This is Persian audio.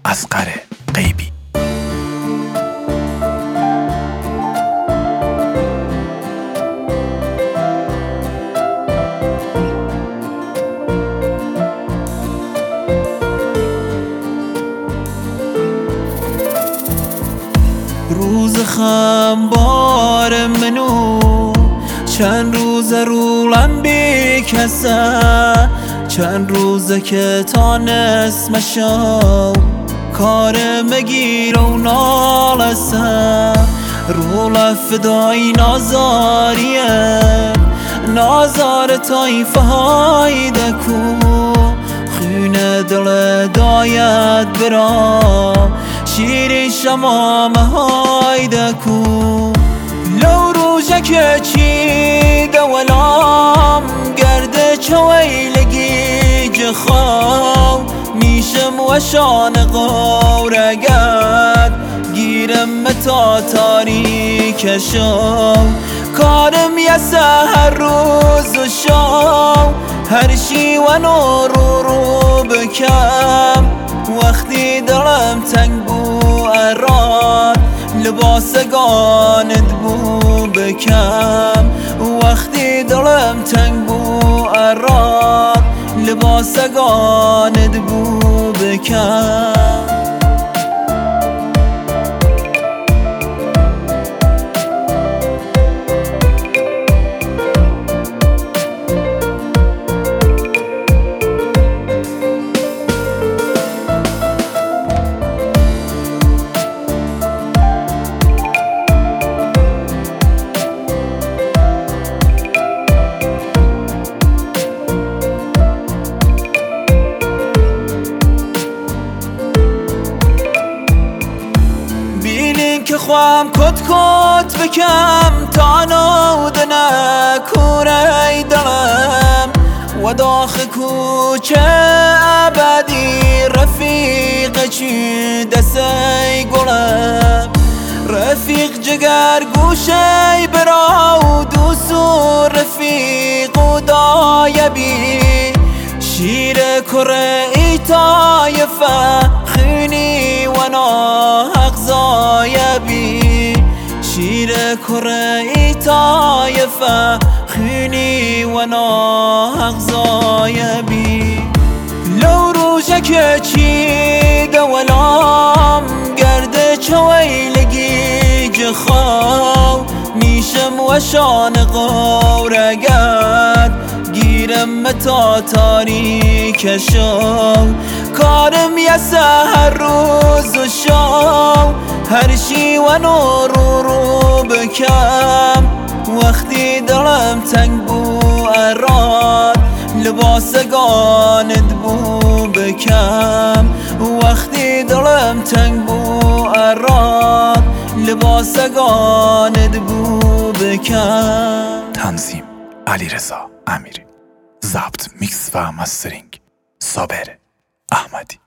اصغر غیبی. روز خمبار منو چند روز رولم بی کسه، چند روزه که تانست مشاو کار مگیر و نالسه. رول فدای نازاریه نازار تایفه های دکو، خونه دل داید برا شیری شمامه های دکو. لو روژه چی دولام گرده چویلگی جخاو، میشم و شان غورگد گیرم متا تاریک شو. کارم یه سهر روز و شو، هر شی و نور رو بکم. وقتی دلم تنگ بو اراد لباسگانت بو بکم. وقتی دلم تنگ بو اراد لباسگانت بو بکم. که خوام کت کت بکم تا نودنه کوره دلم و داخل کوچه ابدی رفیق چی دستی گلم. رفیق جگر گوشه برا و دوسو رفیق و دایبی شیر کره ای تایفه خونی و ناحق زایبی. شیر کره ای تایفه خونی و ناحق زایبی. لو روژه که چی دولام گرده چویلگی جخاو، میشم و شان غورگد گیرم متا تاریک شو. کارم یه سهر روز و شو، هر شی و نور رو بکم. وقتی دلم تنگ بو اراد لباسگانت بو بکم. وقتی دلم تنگ بو اراد لباسگانت بو بکم. تنظیم علیرضا امیری، ضبط میکس و مسترینگ صابر احمدی.